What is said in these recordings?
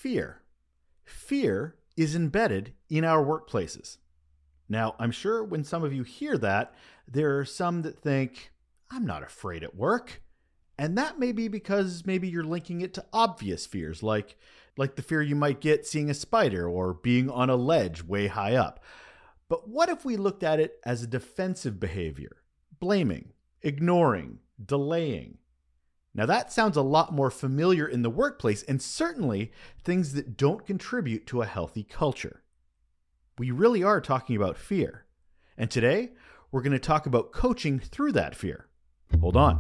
fear. Fear is embedded in our workplaces. Now, I'm sure when some of you hear that, there are some that think, I'm not afraid at work. And that may be because maybe you're linking it to obvious fears, like the fear you might get seeing a spider or being on a ledge way high up. But what if we looked at it as a defensive behavior? Blaming, ignoring, delaying. Now that sounds a lot more familiar in the workplace and certainly things that don't contribute to a healthy culture. We really are talking about fear. And today, we're going to talk about coaching through that fear. Hold on.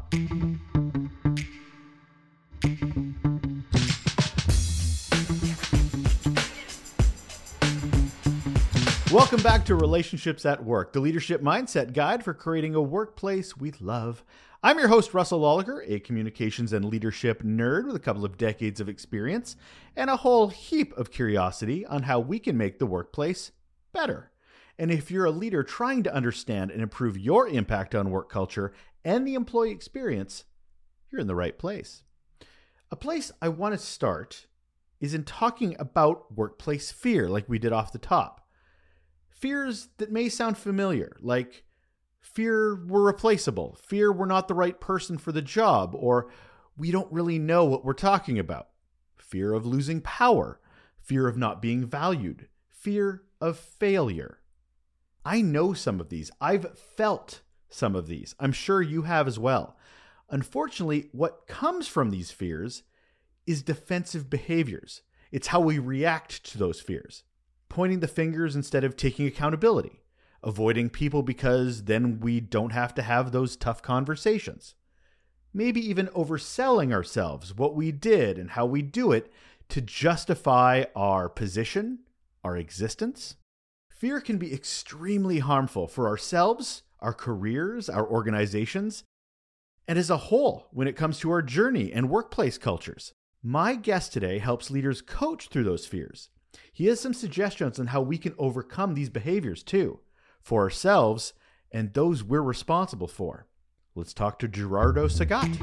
Welcome back to Relationships at Work, the leadership mindset guide for creating a workplace we love. I'm your host, Russell Lolliger, a communications and leadership nerd with a couple of decades of experience and a whole heap of curiosity on how we can make the workplace better. And if you're a leader trying to understand and improve your impact on work culture and the employee experience, you're in the right place. A place I want to start is in talking about workplace fear, like we did off the top. Fears that may sound familiar, like fear we're replaceable, fear we're not the right person for the job, or we don't really know what we're talking about. Fear of losing power, fear of not being valued, fear of failure. I know some of these. I've felt some of these. I'm sure you have as well. Unfortunately, what comes from these fears is defensive behaviors. It's how we react to those fears. Pointing the fingers instead of taking accountability. Avoiding people because then we don't have to have those tough conversations. Maybe even overselling ourselves, what we did and how we do it to justify our position, our existence. Fear can be extremely harmful for ourselves, our careers, our organizations, and as a whole when it comes to our journey and workplace cultures. My guest today helps leaders coach through those fears. He has some suggestions on how we can overcome these behaviors too, for ourselves and those we're responsible for. Let's talk to Gerardo Sagat.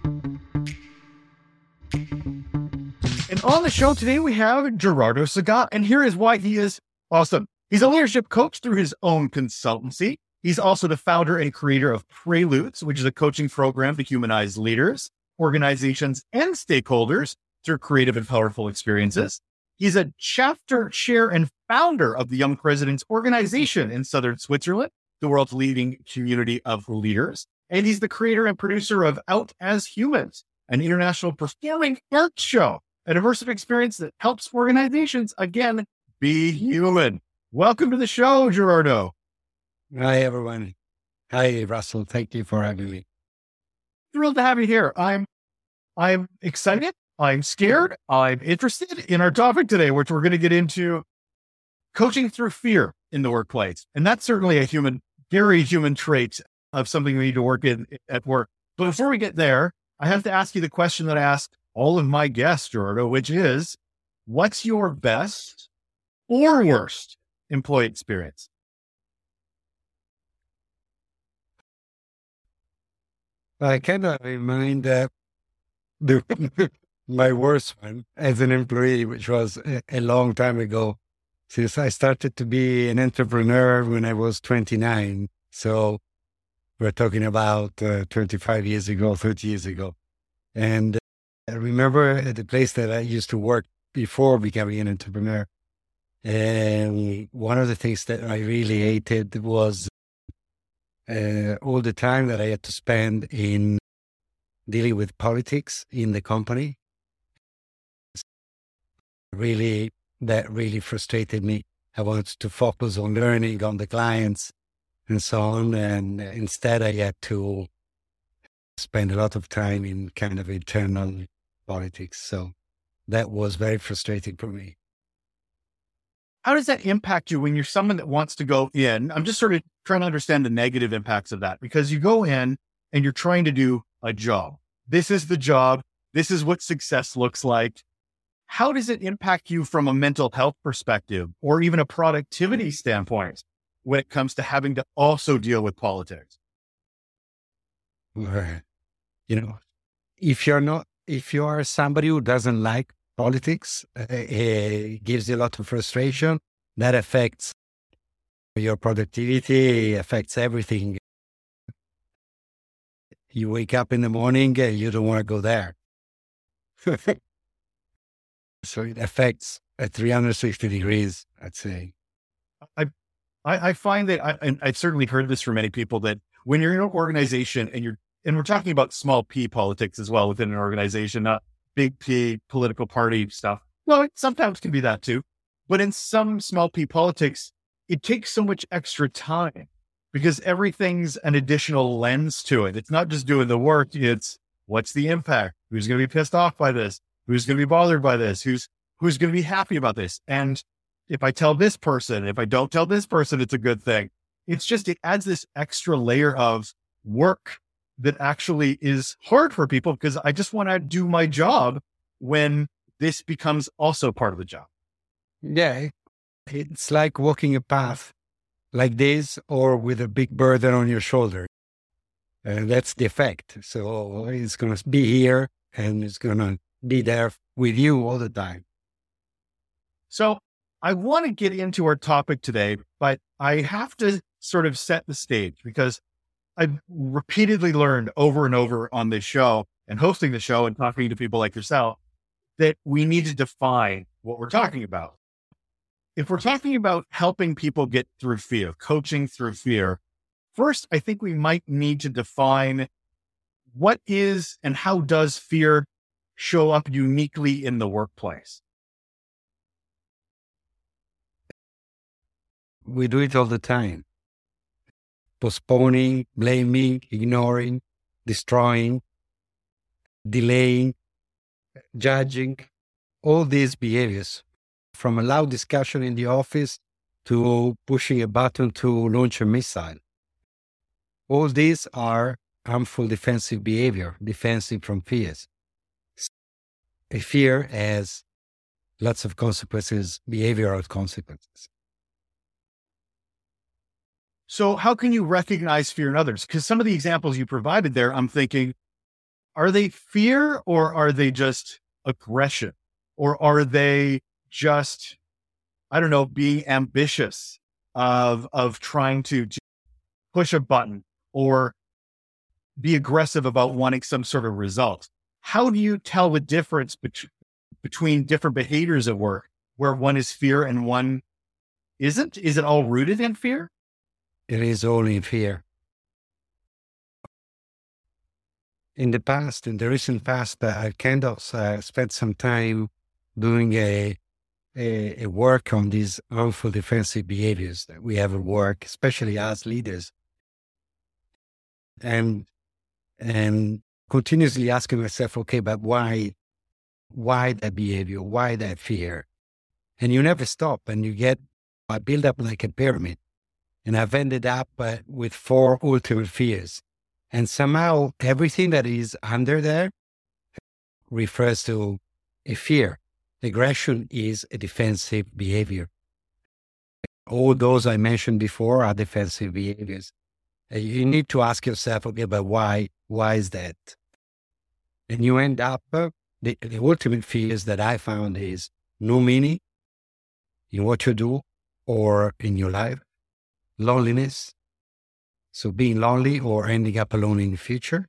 And on the show today, we have Gerardo Sagat, and here is why he is awesome. He's a leadership coach through his own consultancy. He's also the founder and creator of Preludes, which is a coaching program to humanize leaders, organizations, and stakeholders through creative and powerful experiences. He's a chapter chair and founder of the Young Presidents Organization in Southern Switzerland, the world's leading community of leaders. And he's the creator and producer of Out as Humans, an international performing arts show, an immersive experience that helps organizations, again, be human. Welcome to the show, Gerardo. Hi, everyone. Hi, Russell. Thank you for having me. Thrilled to have you here. I'm excited. I'm scared. I'm interested in our topic today, which we're going to get into coaching through fear in the workplace. And that's certainly a very human trait of something we need to work in at work. But before we get there, I have to ask you the question that I ask all of my guests, Gerardo, which is, what's your best or worst employee experience? I cannot remind my worst one as an employee, which was a long time ago, since I started to be an entrepreneur when I was 29. So we're talking about 25 years ago, 30 years ago. And I remember at the place that I used to work before becoming an entrepreneur. And one of the things that I really hated was all the time that I had to spend in dealing with politics in the company. That really frustrated me. I wanted to focus on learning, on the clients and so on. And instead I had to spend a lot of time in kind of internal politics. So that was very frustrating for me. How does that impact you when you're someone that wants to go in? I'm just sort of trying to understand the negative impacts of that, because you go in and you're trying to do a job. This is the job. This is what success looks like. How does it impact you from a mental health perspective or even a productivity standpoint when it comes to having to also deal with politics? You know, if you are somebody who doesn't like politics. It gives you a lot of frustration. That affects your productivity, affects everything. You wake up in the morning, you don't want to go there. So it affects at 360 degrees, I'd say. I find that, and I've certainly heard this from many people, that when you're in an organization and we're talking about small p politics as well within an organization, not big P political party stuff. Well, it sometimes can be that too. But in some small p politics, it takes so much extra time because everything's an additional lens to it. It's not just doing the work. It's what's the impact? Who's going to be pissed off by this? Who's going to be bothered by this? Who's going to be happy about this? And if I tell this person, if I don't tell this person, it's a good thing. It's just, it adds this extra layer of work that actually is hard for people because I just want to do my job when this becomes also part of the job. Yeah. It's like walking a path like this or with a big burden on your shoulder. And that's the effect. So it's going to be here and it's going to be there with you all the time. So I want to get into our topic today, but I have to sort of set the stage because I've repeatedly learned over and over on this show and hosting the show and talking to people like yourself that we need to define what we're talking about. If we're talking about helping people get through fear, coaching through fear, first, I think we might need to define what is and how does fear show up uniquely in the workplace? We do it all the time. Postponing, blaming, ignoring, destroying, delaying, judging, all these behaviors, from a loud discussion in the office to pushing a button to launch a missile. All these are harmful defensive behavior, defensive from fears. A fear has lots of consequences, behavioral consequences. So how can you recognize fear in others? Because some of the examples you provided there, I'm thinking, are they fear or are they just aggression? Or are they just, I don't know, being ambitious of trying to push a button or be aggressive about wanting some sort of result? How do you tell the difference between different behaviors at work where one is fear and one isn't? Is it all rooted in fear? It is all in fear. In the past, in the recent past, I kind of spent some time doing a work on these harmful defensive behaviors that we have at work, especially as leaders. And continuously asking myself, okay, but why that behavior? Why that fear? And you never stop and I build up like a pyramid. And I've ended up with 4 ultimate fears. And somehow everything that is under there refers to a fear. Aggression is a defensive behavior. All those I mentioned before are defensive behaviors. You need to ask yourself, okay, but why is that? And you end up, the ultimate fears that I found is no meaning in what you do or in your life. Loneliness, so being lonely or ending up alone in the future.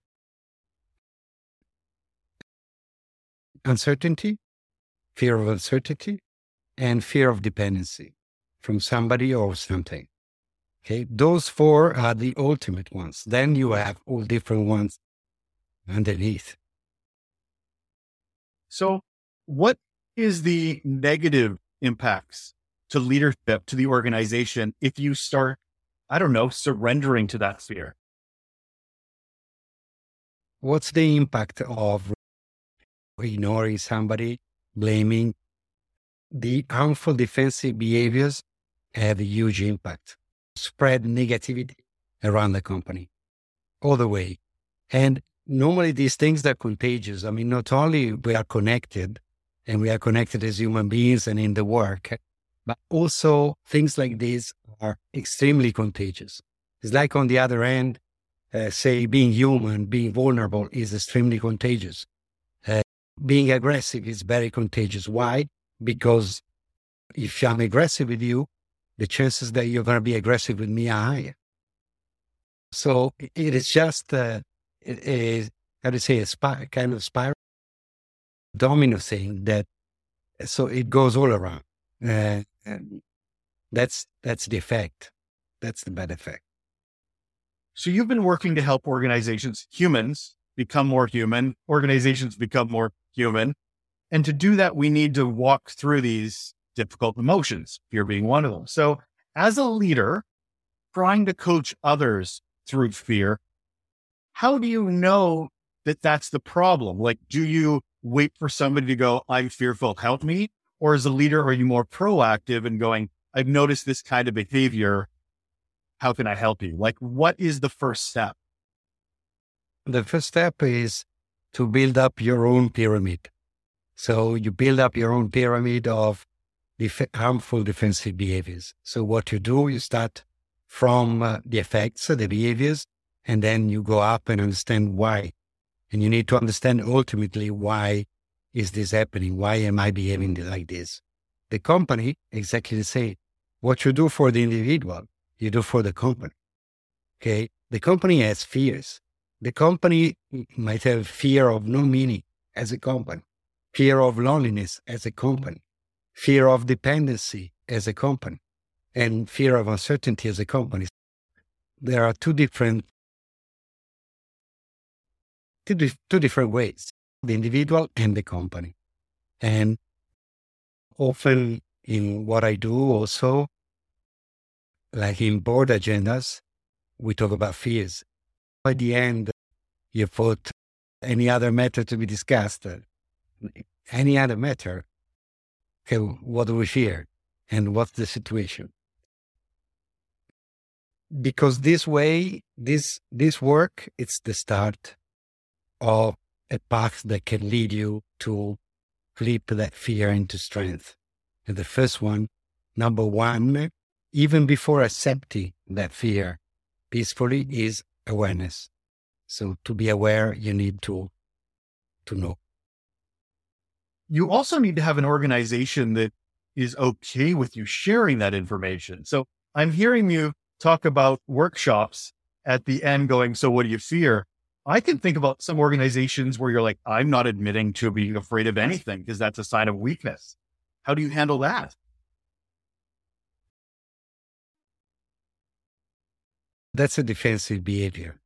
Uncertainty, fear of uncertainty, and fear of dependency from somebody or something. Okay, those 4 are the ultimate ones. Then you have all different ones underneath. So what is the negative impacts to leadership, to the organization, if you start, I don't know, surrendering to that fear? What's the impact of ignoring somebody, blaming? The harmful defensive behaviors have a huge impact. Spread negativity around the company all the way. And normally these things are contagious. I mean, not only we are connected and we are connected as human beings and in the work, but also things like this are extremely contagious. It's like on the other end, say being human, being vulnerable is extremely contagious. being aggressive is very contagious. Why? Because if I'm aggressive with you, the chances that you're going to be aggressive with me are higher. So it is just how to say, kind of spiral domino thing that, so it goes all around. And that's the effect. That's the bad effect. So you've been working to help organizations, humans, become more human, organizations become more human. And to do that, we need to walk through these difficult emotions, fear being one of them. So as a leader, trying to coach others through fear, how do you know that that's the problem? Like, do you wait for somebody to go, I'm fearful, help me? Or as a leader, are you more proactive and going, I've noticed this kind of behavior, how can I help you? Like, what is the first step? The first step is to build up your own pyramid. So you build up your own pyramid of harmful defensive behaviors. So what you do, you start from the effects of the behaviors, and then you go up and understand why. And you need to understand ultimately why is this happening? Why am I behaving like this? The company, exactly the same. What you do for the individual, you do for the company. Okay? The company has fears. The company might have fear of no meaning as a company, fear of loneliness as a company, fear of dependency as a company, and fear of uncertainty as a company. There are two different ways, the individual and the company. And often in what I do also, like in board agendas, we talk about fears. At the end, you put any other matter to be discussed, any other matter. Okay, what do we fear? And what's the situation? Because this way, this work, it's the start of a path that can lead you to flip that fear into strength. And the first one, number one, even before accepting that fear peacefully, is awareness. So to be aware, you need to know. You also need to have an organization that is okay with you sharing that information. So I'm hearing you talk about workshops at the end going, so what do you fear? I can think about some organizations where you're like, I'm not admitting to being afraid of anything because that's a sign of weakness. How do you handle that? That's a defensive behavior.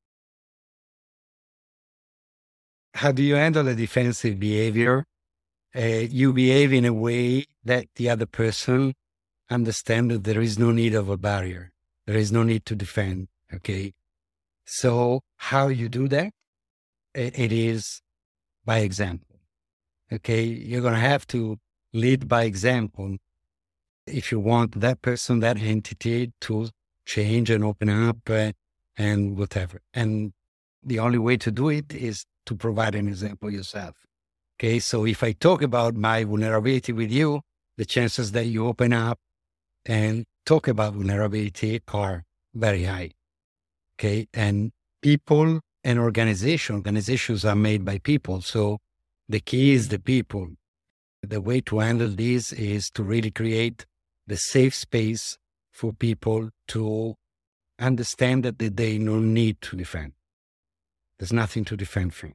How do you handle a defensive behavior? You behave in a way that the other person understands that there is no need of a barrier. There is no need to defend. Okay. So how you do that? It is by example. Okay. You're going to have to lead by example if you want that person, that entity to change and open up and whatever. And the only way to do it is to provide an example yourself. Okay, so if I talk about my vulnerability with you, the chances that you open up and talk about vulnerability are very high. Okay, and people and organizations are made by people. So the key is the people. The way to handle this is to really create the safe space for people to understand that they don't need to defend. There's nothing to defend from.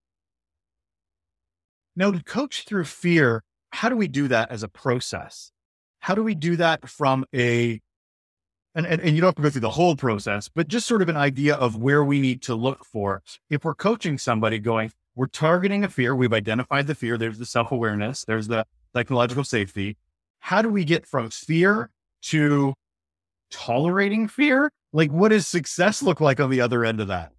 Now, to coach through fear, how do we do that as a process? How do we do that from and you don't have to go through the whole process, but just sort of an idea of where we need to look for. If we're coaching somebody going, we're targeting a fear, we've identified the fear, there's the self-awareness, there's the psychological safety. How do we get from fear to tolerating fear? Like, what does success look like on the other end of that?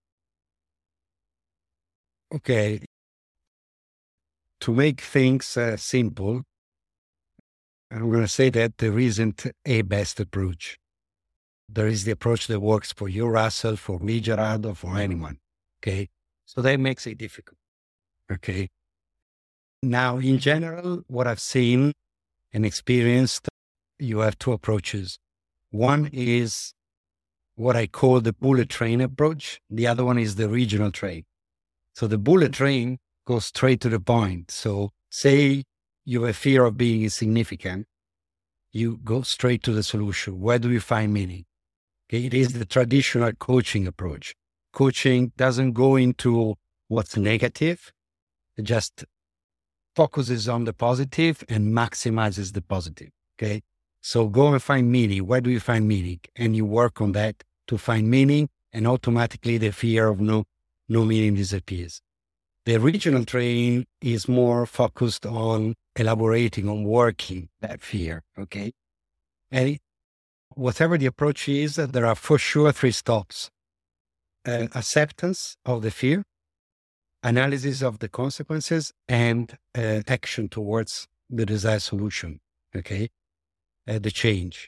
Okay. To make things simple, I'm going to say that there isn't a best approach. There is the approach that works for you, Russell, for me, Gerardo, for anyone. Okay. So that makes it difficult. Okay. Now, in general, what I've seen and experienced, you have two approaches. One is what I call the bullet train approach. The other one is the regional train. So the bullet train go straight to the point. So say you have a fear of being insignificant, you go straight to the solution. Where do you find meaning? Okay, it is the traditional coaching approach. Coaching doesn't go into what's negative. It just focuses on the positive and maximizes the positive. Okay. So go and find meaning. Where do you find meaning? And you work on that to find meaning, and automatically the fear of no meaning disappears. The regional training is more focused on elaborating, on working that fear. Okay. And whatever the approach is, there are for sure 3 stops. Acceptance of the fear, analysis of the consequences, and action towards the desired solution. Okay. The change.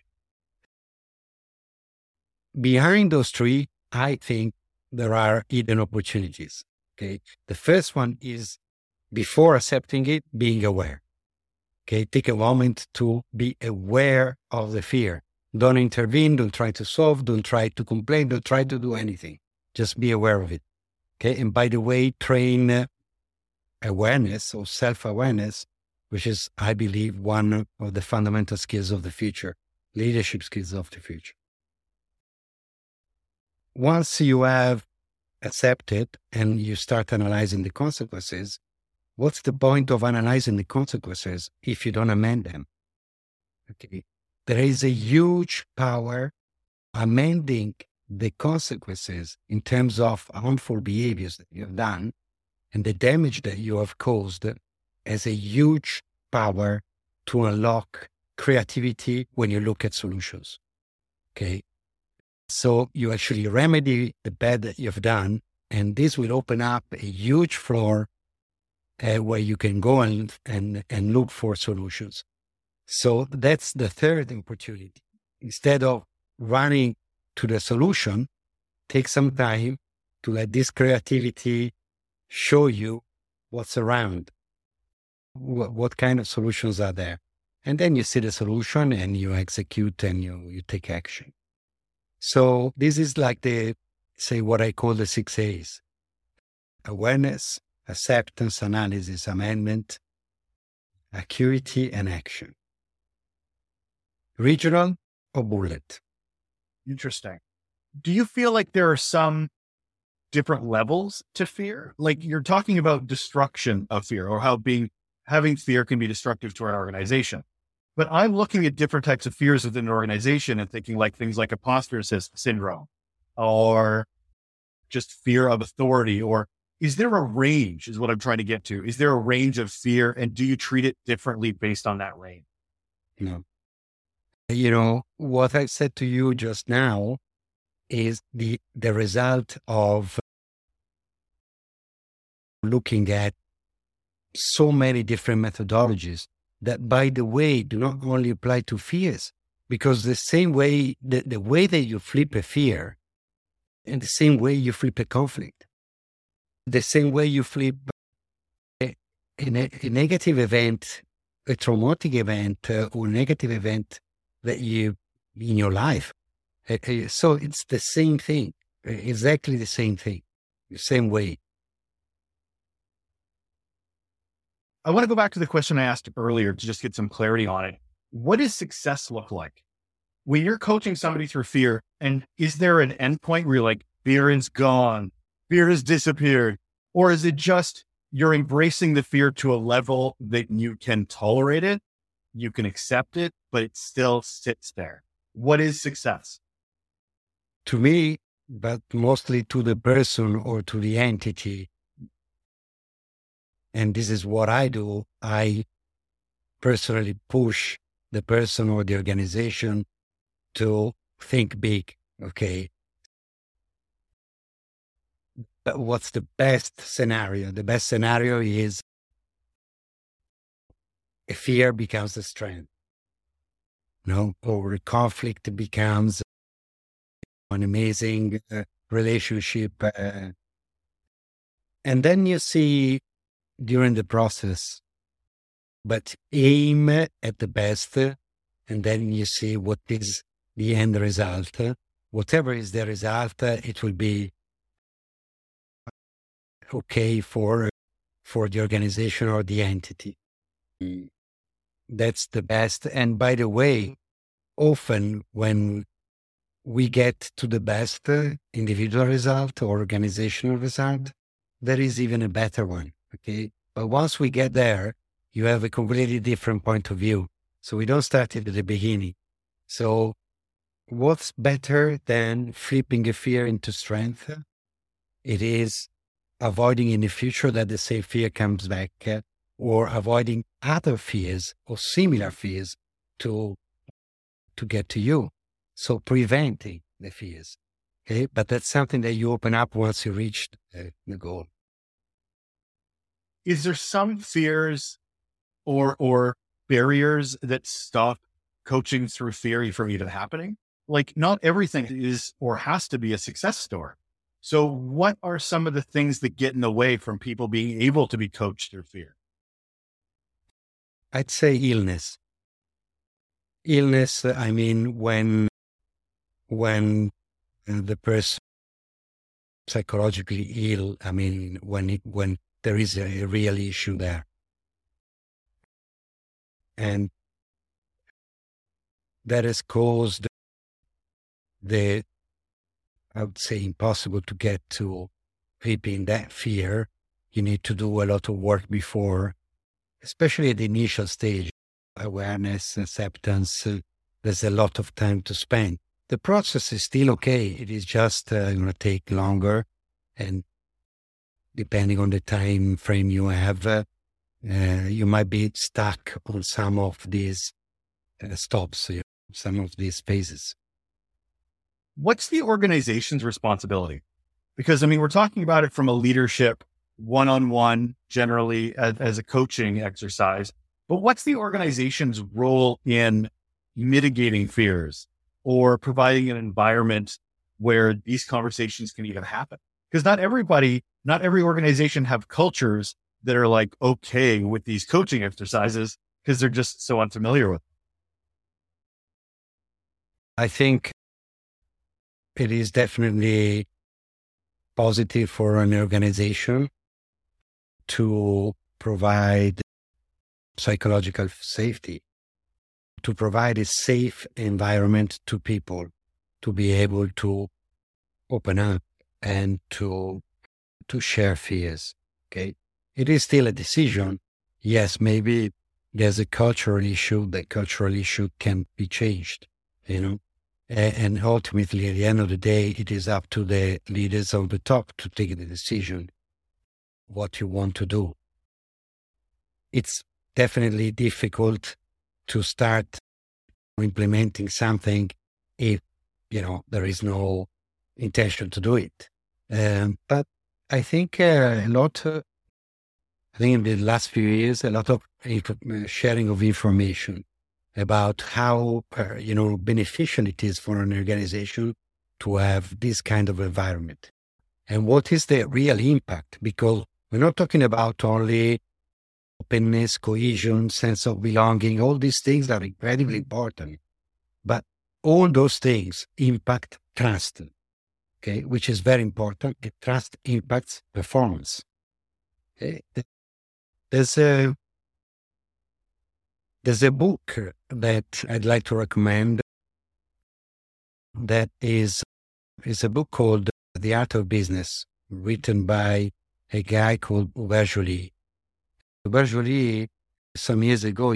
Behind those 3, I think there are hidden opportunities. Okay. The first one is, before accepting it, being aware. Okay. Take a moment to be aware of the fear. Don't intervene. Don't try to solve. Don't try to complain. Don't try to do anything. Just be aware of it. Okay. And by the way, train awareness or self-awareness, which is, I believe, one of the fundamental skills of the future, leadership skills of the future. Once you have accepted and you start analyzing the consequences, what's the point of analyzing the consequences if you don't amend them? Okay. There is a huge power amending the consequences in terms of harmful behaviors that you have done and the damage that you have caused as a huge power to unlock creativity when you look at solutions. Okay. So you actually remedy the bad that you've done, and this will open up a huge floor where you can go and look for solutions. So that's the third opportunity. Instead of running to the solution, take some time to let this creativity show you what's around, what kind of solutions are there. And then you see the solution and you execute and you take action. So this is like what I call the 6 A's: awareness, acceptance, analysis, amendment, acuity, and action. Regional or bullet? Interesting. Do you feel like there are some different levels to fear? Like, you're talking about destruction of fear, or how having fear can be destructive to an organization. But I'm looking at different types of fears within an organization and thinking like things like imposter syndrome, or just fear of authority. Or is there a range, is what I'm trying to get to. Is there a range of fear, and do you treat it differently based on that range? No. You know, what I said to you just now is the result of looking at so many different methodologies that, by the way, do not only apply to fears, because the same way, the way that you flip a fear, and the same way you flip a conflict, the same way you flip a negative event, a traumatic event, or negative event that you in your life. So it's the same thing, exactly the same thing, the same way. I want to go back to the question I asked earlier to just get some clarity on it. What does success look like when you're coaching somebody through fear? And is there an endpoint where you're like, fear is gone, fear has disappeared? Or is it just you're embracing the fear to a level that you can tolerate it, you can accept it, but it still sits there? What is success? To me, but mostly to the person or to the entity, and this is what I do, I personally push the person or the organization to think big. Okay. But what's the best scenario? The best scenario is a fear becomes a strength. Or a conflict becomes an amazing relationship. And then you see during the process, but aim at the best, and then you see what is the end result. Whatever is the result, it will be okay for for the organization or the entity. That's the best. And by the way, often when we get to the best individual result or organizational result, there is even a better one. Okay. But once we get there, you have a completely different point of view. So we don't start at the beginning. So what's better than flipping a fear into strength? It is avoiding in the future that the same fear comes back, or avoiding other fears or similar fears to get to you. So preventing the fears. Okay. But that's something that you open up once you reach the goal. Is there some fears or barriers that stop coaching through theory from even happening? Like, not everything is or has to be a success story. So what are some of the things that get in the way from people being able to be coached through fear? I'd say illness. Illness, I mean, when the person psychologically ill, I mean, when there is a real issue there. And that has caused I would say, impossible to get to flipping that fear. You need to do a lot of work before, especially at the initial stage, awareness, acceptance. There's a lot of time to spend. The process is still okay. It is just going to take longer. And depending on the time frame you have, you might be stuck on some of these stops, some of these phases. What's the organization's responsibility? Because, I mean, we're talking about it from a leadership one-on-one, generally as a coaching exercise, but what's the organization's role in mitigating fears or providing an environment where these conversations can even happen? Because not every organization have cultures that are like okay with these coaching exercises because they're just so unfamiliar with them. I think it is definitely positive for an organization to provide psychological safety, to provide a safe environment to people to be able to open up and to share fears. Okay. It is still a decision. Yes, maybe there's a cultural issue. The cultural issue can be changed, and ultimately at the end of the day, it is up to the leaders of the top to take the decision what you want to do. It's definitely difficult to start implementing something if, there is no intention to do it. But I think in the last few years, a lot of sharing of information about how, beneficial it is for an organization to have this kind of environment. And what is the real impact? Because we're not talking about only openness, cohesion, sense of belonging. All these things are incredibly important. But all those things impact trust, okay, which is very important. Trust impacts performance. Okay? There's a book that I'd like to recommend that is a book called The Art of Business, written by a guy called Hubert Joly. Hubert Joly, some years ago,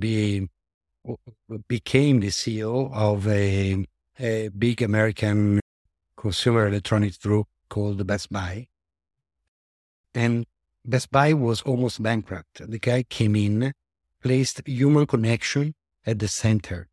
became the CEO of a big American consumer electronics group called Best Buy. And Best Buy was almost bankrupt. The guy came in, placed human connection at the center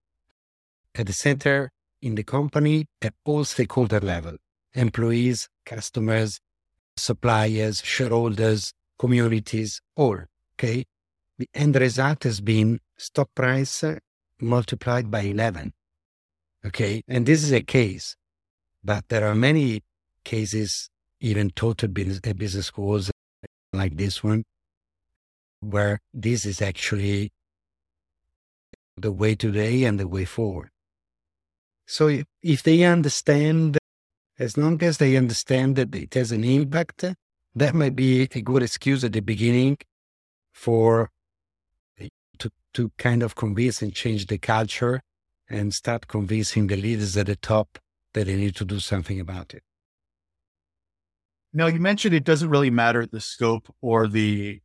in the company at all stakeholder level, employees, customers, suppliers, shareholders, communities, all, okay? The end result has been stock price multiplied by 11, okay? And this is a case, but there are many cases, even taught at business schools like this one, where this is actually the way today and the way forward. So if they understand, as long as they understand that it has an impact, that might be a good excuse at the beginning for to kind of convince and change the culture and start convincing the leaders at the top that they need to do something about it. Now, you mentioned it doesn't really matter the scope, or the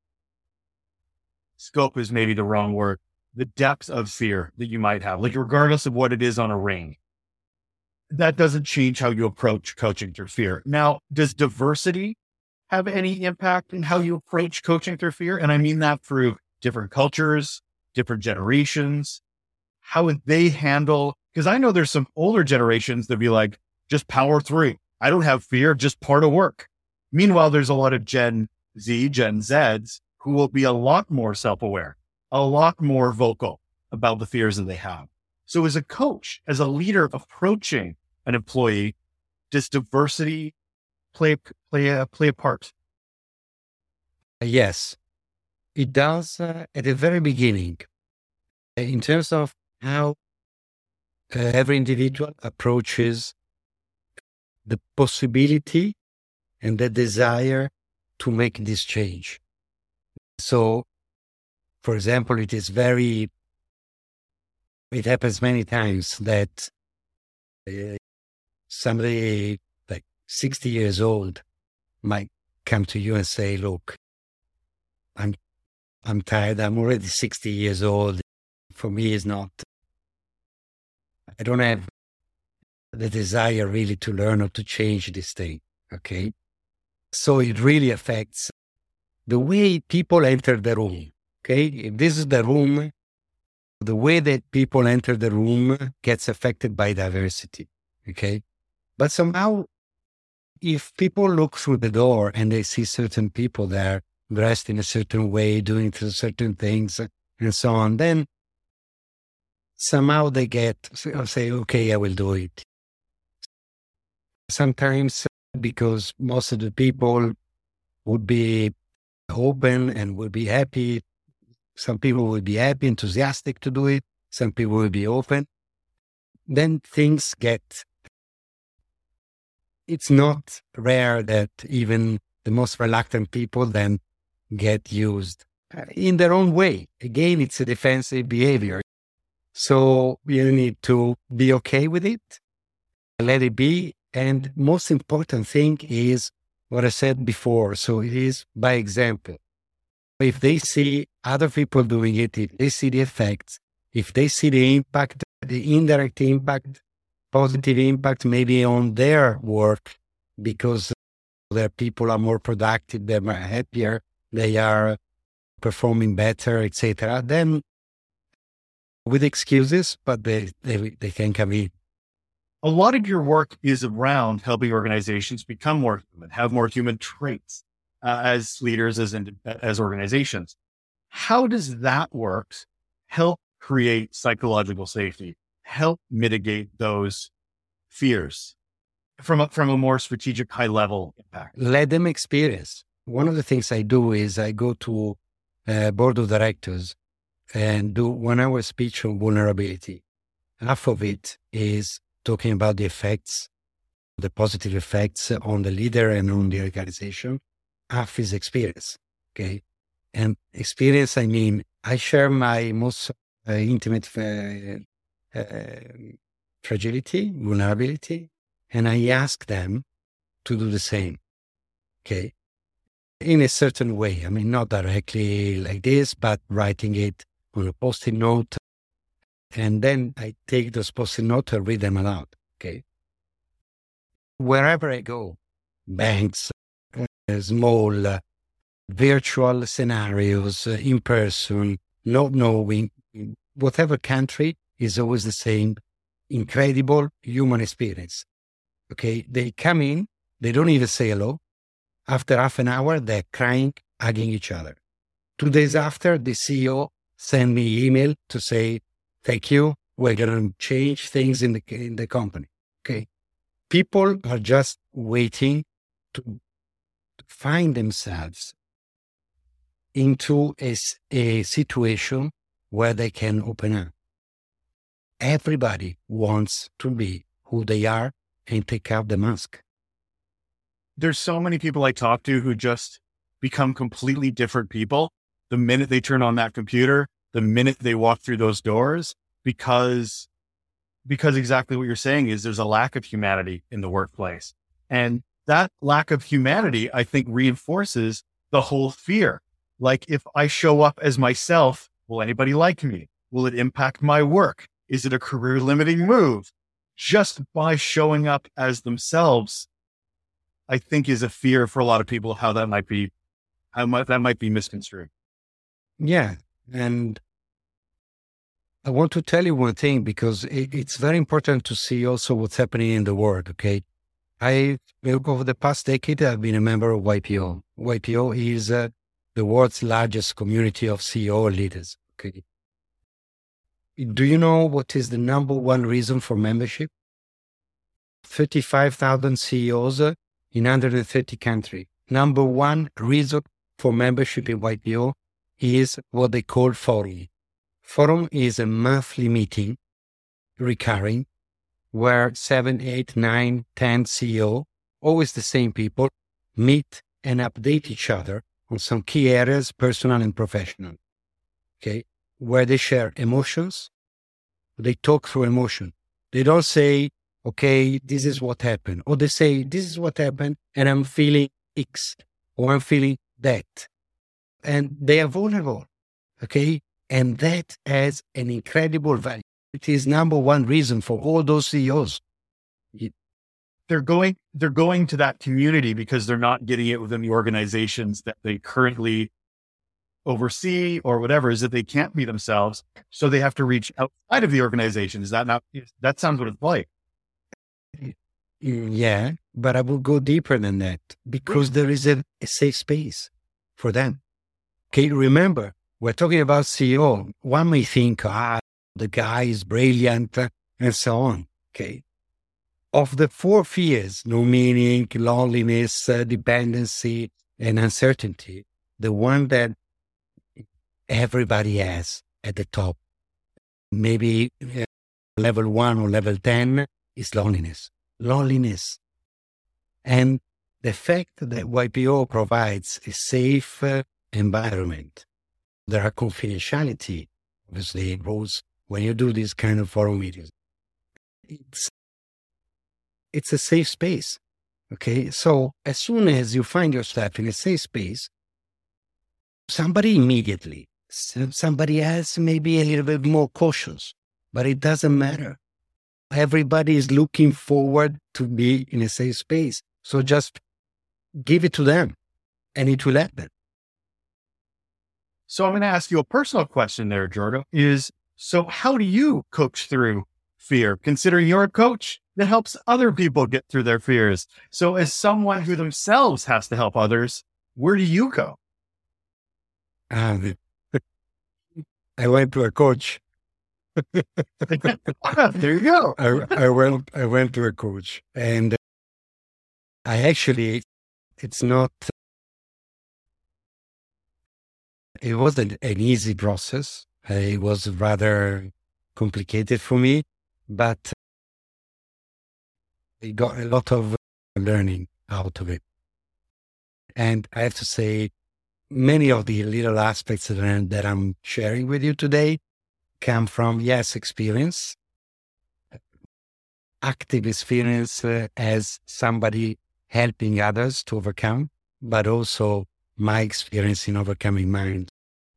scope is maybe the wrong word, the depth of fear that you might have, like regardless of what it is on a ring. That doesn't change how you approach coaching through fear. Now, does diversity have any impact in how you approach coaching through fear? And I mean that through different cultures, different generations. How would they handle, because I know there's some older generations that be like, just power through. I don't have fear, just part of work. Meanwhile, there's a lot of Gen Z, Gen Zs who will be a lot more self-aware, a lot more vocal about the fears that they have. So as a coach, as a leader approaching an employee, does diversity play a part? Yes, it does at the very beginning, in terms of how every individual approaches the possibility and the desire to make this change. So, for example, it happens many times that somebody like 60 years old might come to you and say, look, I'm tired. I'm already 60 years old. For me, I don't have the desire really to learn or to change this thing. Okay. So it really affects the way people enter the room. Okay. If this is the room, the way that people enter the room gets affected by diversity. Okay. But somehow, if people look through the door and they see certain people there dressed in a certain way, doing certain things and so on, then somehow they say, okay, I will do it. Sometimes because most of the people would be open and would be happy. Some people would be happy, enthusiastic to do it. Some people will be open. Then things it's not rare that even the most reluctant people then get used in their own way. Again, it's a defensive behavior. So you need to be okay with it, let it be. And most important thing is what I said before. So it is by example. If they see other people doing it, if they see the effects, if they see the impact, the indirect impact, positive impact maybe on their work, because their people are more productive, they're more happier, they are performing better, etc., then with excuses, but they can come in. A lot of your work is around helping organizations become more human, have more human traits as leaders, as organizations. How does that work help create psychological safety, help mitigate those fears from a more strategic, high level impact? Let them experience. One of the things I do is I go to board of directors and do 1 hour speech on vulnerability. Half of it is talking about the effects, the positive effects on the leader and on the organization. Half is experience. Okay. And experience, I mean, I share my most intimate fragility, vulnerability, and I ask them to do the same. Okay. In a certain way. I mean, not directly like this, but writing it on a post-it note. And then I take those post-it notes and read them aloud. Okay. Wherever I go, banks, small, virtual scenarios, in person, not knowing, whatever country, is always the same incredible human experience. Okay. They come in, they don't even say hello. After half an hour, they're crying, hugging each other. 2 days after, the CEO sent me email to say, thank you. We're going to change things in the company. Okay. People are just waiting to find themselves into a situation where they can open up. Everybody wants to be who they are and take out the mask. there's so many people I talk to who just become completely different people the minute they turn on that computer, the minute they walk through those doors, because exactly what you're saying is there's a lack of humanity in the workplace. And that lack of humanity, I think, reinforces the whole fear. Like, if I show up as myself, will anybody like me? Will it impact my work? Is it a career limiting move? Just by showing up as themselves, I think, is a fear for a lot of people how that might be misconstrued. Yeah. And I want to tell you one thing, because it's very important to see also what's happening in the world. Okay. Over the past decade, I've been a member of YPO. YPO is the world's largest community of CEO leaders. Okay. Do you know what is the number one reason for membership? 35,000 CEOs in 130 countries. Number one reason for membership in YPO is what they call forum. Forum is a monthly meeting, recurring, where 7, 8, 9, 10 CEO, always the same people, meet and update each other on some key areas, personal and professional. Okay. Where they share emotions, they talk through emotion. They don't say, okay, this is what happened. Or they say, this is what happened and I'm feeling X or I'm feeling that. And they are vulnerable. Okay. And that has an incredible value. It is number one reason for all those CEOs. They're going to that community because they're not getting it within the organizations that they currently oversee or whatever, is that they can't be themselves. So they have to reach outside of the organization. Is that not, that sounds what it's like. Yeah, but I will go deeper than that, because there is a safe space for them. Okay, remember, we're talking about CEO. One may think, the guy is brilliant and so on. Okay. Of the 4 fears, no meaning, loneliness, dependency, and uncertainty, the one that everybody has at the top, maybe level 1 or level 10, is loneliness. Loneliness. And the fact that YPO provides a safe environment, there are confidentiality, obviously, rules when you do these kind of forum meetings. It's a safe space. Okay. So as soon as you find yourself in a safe space, somebody immediately, somebody else may be a little bit more cautious, but it doesn't matter. Everybody is looking forward to be in a safe space. So just give it to them and it will happen. So I'm going to ask you a personal question there, Giorgio, so how do you coach through fear, considering you're a coach that helps other people get through their fears? So as someone who themselves has to help others, where do you go? I went to a coach. There you go. I went to a coach, and it wasn't an easy process. It was rather complicated for me, but I got a lot of learning out of it. And I have to say, many of the little aspects that I'm sharing with you today come from, yes, experience, active experience as somebody helping others to overcome, but also my experience in overcoming mine.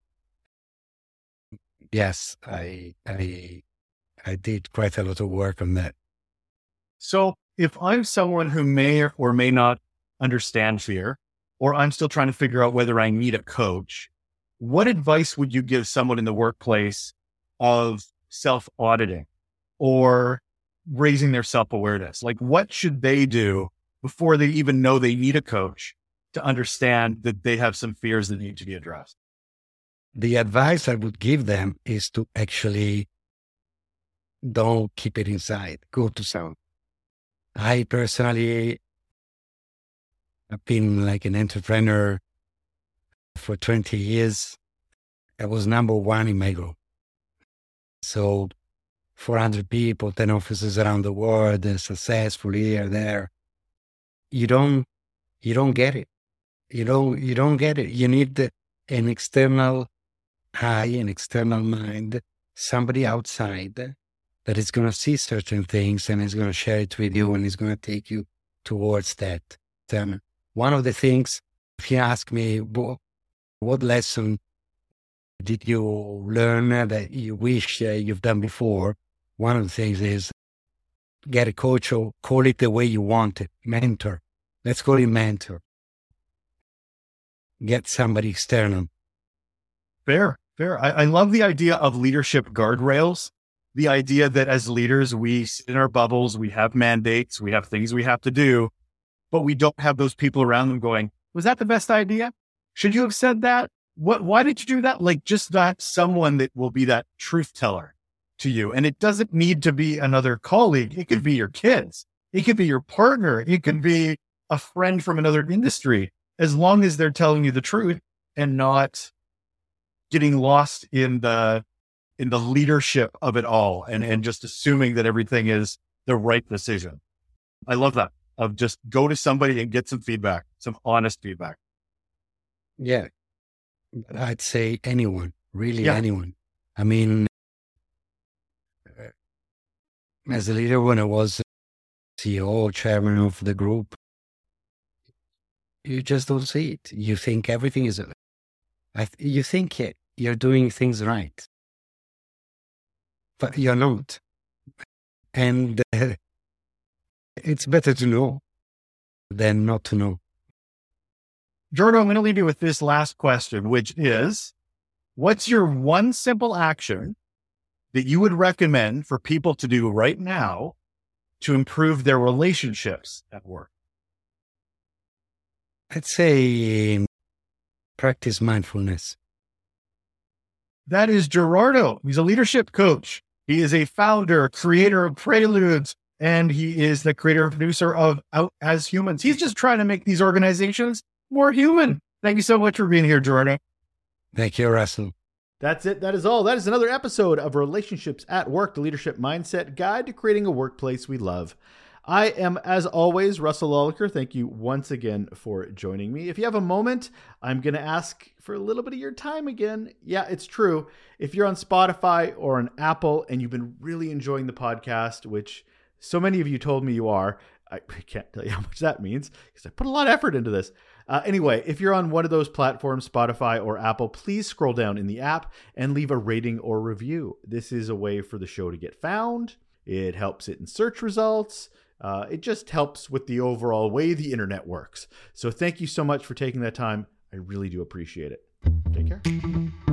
Yes, I did quite a lot of work on that. So if I'm someone who may or may not understand fear, or I'm still trying to figure out whether I need a coach, what advice would you give someone in the workplace of self-auditing or raising their self-awareness? Like, what should they do before they even know they need a coach to understand that they have some fears that need to be addressed? The advice I would give them is to actually don't keep it inside. Go to someone. I personally have been like an entrepreneur for 20 years. I was number one in my group. So 400 people, 10 offices around the world, and successful here, there. You don't you don't get it. You don't get it. You need an external eye, an external mind, somebody outside that is going to see certain things and is going to share it with you and is going to take you towards that. Then one of the things, if you ask me, what lesson did you learn that you wish you've done before? One of the things is get a coach, or call it the way you want it, mentor. Let's call it mentor. Get somebody external. Fair. I love the idea of leadership guardrails. The idea that as leaders, we sit in our bubbles, we have mandates, we have things we have to do, but we don't have those people around them going, was that the best idea? Should you have said that? Why did you do that? Like, just that someone that will be that truth teller to you. And it doesn't need to be another colleague. It could be your kids. It could be your partner. It could be a friend from another industry, as long as they're telling you the truth and not getting lost in the leadership of it all and just assuming that everything is the right decision. I love that, of just go to somebody and get some feedback, some honest feedback. Yeah. I'd say anyone, really anyone. I mean, as a leader, when I was CEO, chairman of the group, you just don't see it. You think everything is, you think you're doing things right, but you're not. And it's better to know than not to know. Giorgio, I'm going to leave you with this last question, which is, what's your one simple action that you would recommend for people to do right now to improve their relationships at work? I'd say practice mindfulness. That is Gerardo. He's a leadership coach. He is a founder, creator of Preludes, and he is the creator and producer of Out as Humans. He's just trying to make these organizations more human. Thank you so much for being here, Gerardo. Thank you, Russell. That's it. That is all. That is another episode of Relationships at Work, the Leadership Mindset Guide to Creating a Workplace We Love. I am, as always, Russell Lolliker. Thank you once again for joining me. If you have a moment, I'm going to ask for a little bit of your time again. Yeah, it's true. If you're on Spotify or on Apple and you've been really enjoying the podcast, which so many of you told me you are, I can't tell you how much that means because I put a lot of effort into this. Anyway, if you're on one of those platforms, Spotify or Apple, please scroll down in the app and leave a rating or review. This is a way for the show to get found. It helps it in search results. It just helps with the overall way the internet works. So thank you so much for taking that time. I really do appreciate it. Take care.